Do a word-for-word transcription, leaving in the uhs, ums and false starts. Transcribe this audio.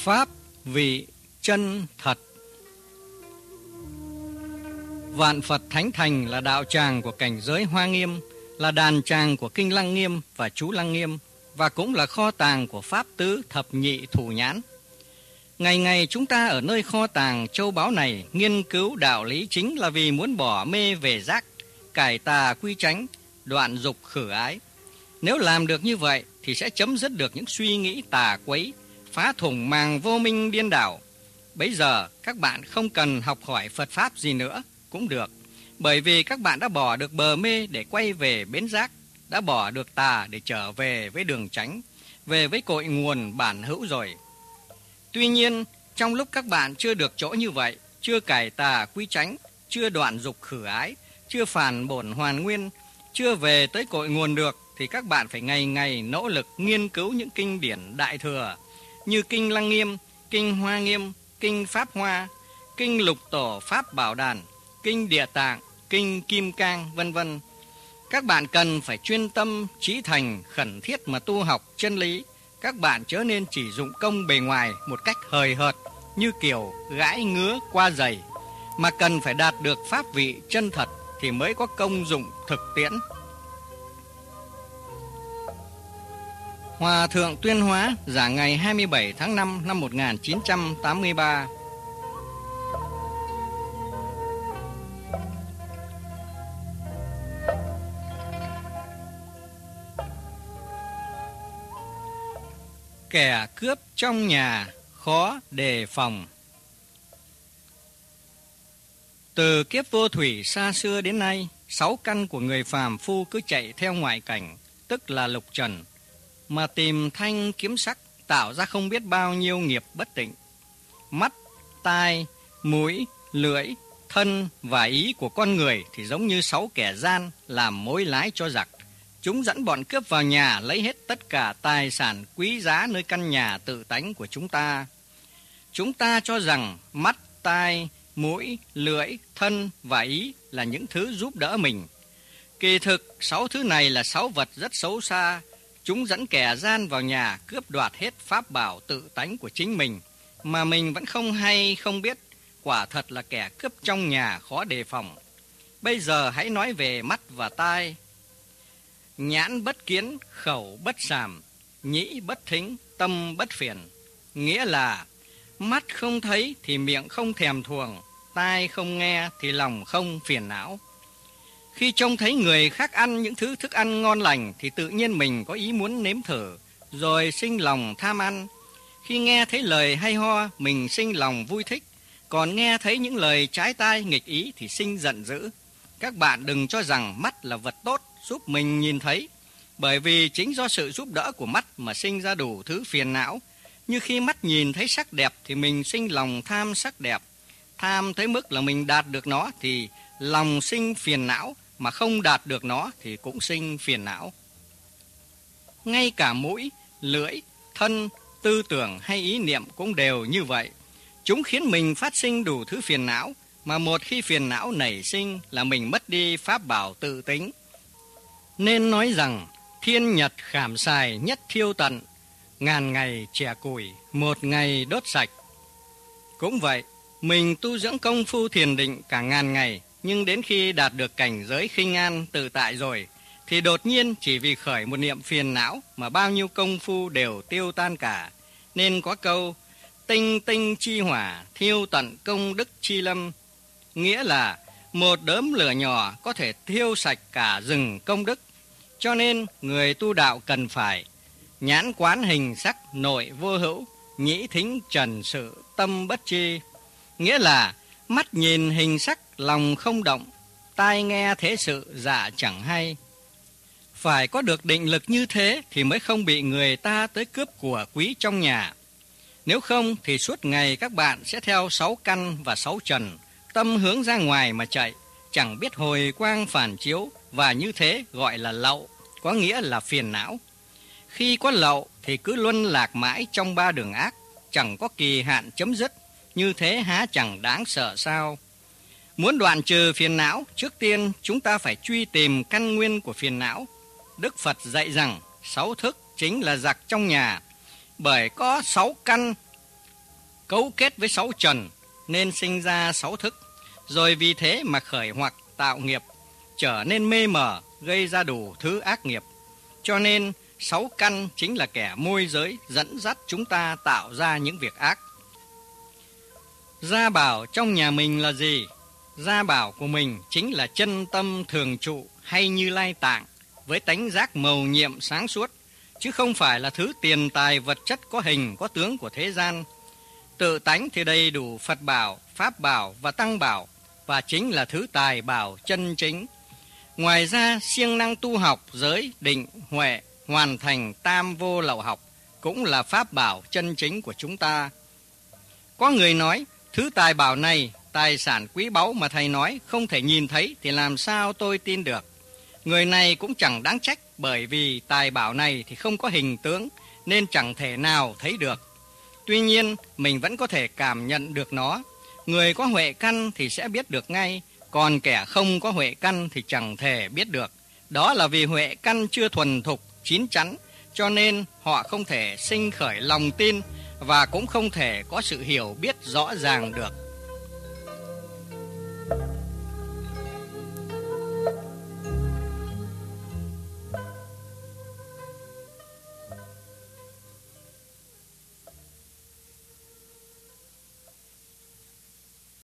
Pháp vị chân thật. Vạn Phật Thánh Thành là đạo tràng của cảnh giới Hoa Nghiêm, là đàn tràng của Kinh Lăng Nghiêm và Chú Lăng Nghiêm, và cũng là kho tàng của Pháp Tứ Thập Nhị Thủ Nhãn. Ngày ngày chúng ta ở nơi kho tàng châu báu này nghiên cứu đạo lý chính là vì muốn bỏ mê về giác, cải tà quy chánh, đoạn dục khử ái. Nếu làm được như vậy thì sẽ chấm dứt được những suy nghĩ tà quấy, phá thủng màng vô minh điên đảo. Bấy giờ các bạn không cần học hỏi Phật Pháp gì nữa cũng được, bởi vì các bạn đã bỏ được bờ mê để quay về bến giác, đã bỏ được tà để trở về với đường chánh, về với cội nguồn bản hữu rồi. Tuy nhiên, trong lúc các bạn chưa được chỗ như vậy, chưa cải tà quy chánh, chưa đoạn dục khử ái, chưa phản bổn hoàn nguyên, chưa về tới cội nguồn được, thì các bạn phải ngày ngày nỗ lực nghiên cứu những kinh điển Đại Thừa như Kinh Lăng Nghiêm, Kinh Hoa Nghiêm, Kinh Pháp Hoa, Kinh Lục Tổ Pháp Bảo Đàn, Kinh Địa Tạng, Kinh Kim Cang, vân vân. Các bạn cần phải chuyên tâm, chí thành, khẩn thiết mà tu học chân lý. Các bạn chớ nên chỉ dụng công bề ngoài một cách hời hợt như kiểu gãi ngứa qua giày, mà cần phải đạt được pháp vị chân thật thì mới có công dụng thực tiễn. Hòa Thượng Tuyên Hóa giảng ngày hai mươi bảy tháng năm năm một nghìn chín trăm tám mươi ba. Kẻ cướp trong nhà khó đề phòng. Từ kiếp vô thủy xa xưa đến nay, sáu căn của người phàm phu cứ chạy theo ngoại cảnh, tức là lục trần, mà tìm thanh kiếm sắc, tạo ra không biết bao nhiêu nghiệp bất tịnh. Mắt, tai, mũi, lưỡi, thân và ý của con người thì giống như sáu kẻ gian làm mối lái cho giặc. Chúng dẫn bọn cướp vào nhà lấy hết tất cả tài sản quý giá nơi căn nhà tự tánh của chúng ta. Chúng ta cho rằng mắt, tai, mũi, lưỡi, thân và ý là những thứ giúp đỡ mình. Kỳ thực, sáu thứ này là sáu vật rất xấu xa. Chúng dẫn kẻ gian vào nhà cướp đoạt hết pháp bảo tự tánh của chính mình, mà mình vẫn không hay không biết. Quả thật là kẻ cướp trong nhà khó đề phòng. Bây giờ hãy nói về mắt và tai. Nhãn bất kiến, khẩu bất sàm, nhĩ bất thính, tâm bất phiền. Nghĩa là mắt không thấy thì miệng không thèm thuồng, tai không nghe thì lòng không phiền não. Khi trông thấy người khác ăn những thứ thức ăn ngon lành thì tự nhiên mình có ý muốn nếm thử, rồi sinh lòng tham ăn. Khi nghe thấy lời hay ho, mình sinh lòng vui thích, còn nghe thấy những lời trái tai nghịch ý thì sinh giận dữ. Các bạn đừng cho rằng mắt là vật tốt giúp mình nhìn thấy, bởi vì chính do sự giúp đỡ của mắt mà sinh ra đủ thứ phiền não. Như khi mắt nhìn thấy sắc đẹp thì mình sinh lòng tham sắc đẹp. Tham tới mức là mình đạt được nó thì lòng sinh phiền não, mà không đạt được nó thì cũng sinh phiền não. Ngay cả mũi, lưỡi, thân, tư tưởng hay ý niệm cũng đều như vậy. Chúng khiến mình phát sinh đủ thứ phiền não, mà một khi phiền não nảy sinh là mình mất đi pháp bảo tự tính. Nên nói rằng thiên nhật khảm xài nhất thiêu tận, ngàn ngày chẻ củi, một ngày đốt sạch. Cũng vậy, mình tu dưỡng công phu thiền định cả ngàn ngày, nhưng đến khi đạt được cảnh giới khinh an tự tại rồi, thì đột nhiên chỉ vì khởi một niệm phiền não mà bao nhiêu công phu đều tiêu tan cả. Nên có câu tinh tinh chi hỏa, thiêu tận công đức chi lâm. Nghĩa là một đốm lửa nhỏ có thể thiêu sạch cả rừng công đức. Cho nên người tu đạo cần phải nhãn quán hình sắc nội vô hữu, nhĩ thính trần sự tâm bất chi. Nghĩa là mắt nhìn hình sắc lòng không động, tai nghe thế sự dạ chẳng hay. Phải có được định lực như thế thì mới không bị người ta tới cướp của quý trong nhà. Nếu không thì suốt ngày các bạn sẽ theo sáu căn và sáu trần, tâm hướng ra ngoài mà chạy, chẳng biết hồi quang phản chiếu, và như thế gọi là lậu, có nghĩa là phiền não. Khi có lậu thì cứ luân lạc mãi trong ba đường ác, chẳng có kỳ hạn chấm dứt, như thế há chẳng đáng sợ sao? Muốn đoạn trừ phiền não, trước tiên chúng ta phải truy tìm căn nguyên của phiền não. Đức Phật dạy rằng sáu thức chính là giặc trong nhà, bởi có sáu căn cấu kết với sáu trần nên sinh ra sáu thức, rồi vì thế mà khởi hoặc tạo nghiệp, trở nên mê mờ, gây ra đủ thứ ác nghiệp. Cho nên sáu căn chính là kẻ môi giới dẫn dắt chúng ta tạo ra những việc ác. Gia bảo trong nhà mình là gì? Gia bảo của mình chính là chân tâm thường trụ hay Như Lai tạng với tánh giác mầu nhiệm sáng suốt, chứ không phải là thứ tiền tài vật chất có hình có tướng của thế gian. Tự tánh thì đầy đủ Phật bảo, Pháp bảo và Tăng bảo, và chính là thứ tài bảo chân chính. Ngoài ra siêng năng tu học giới định huệ, hoàn thành tam vô lậu học cũng là pháp bảo chân chính của chúng ta. Có người nói thứ tài bảo này, tài sản quý báu mà thầy nói không thể nhìn thấy thì làm sao tôi tin được. Người này cũng chẳng đáng trách, bởi vì tài bảo này thì không có hình tướng nên chẳng thể nào thấy được. Tuy nhiên mình vẫn có thể cảm nhận được nó. Người có huệ căn thì sẽ biết được ngay, còn kẻ không có huệ căn thì chẳng thể biết được. Đó là vì huệ căn chưa thuần thục, chín chắn, cho nên họ không thể sinh khởi lòng tin và cũng không thể có sự hiểu biết rõ ràng được.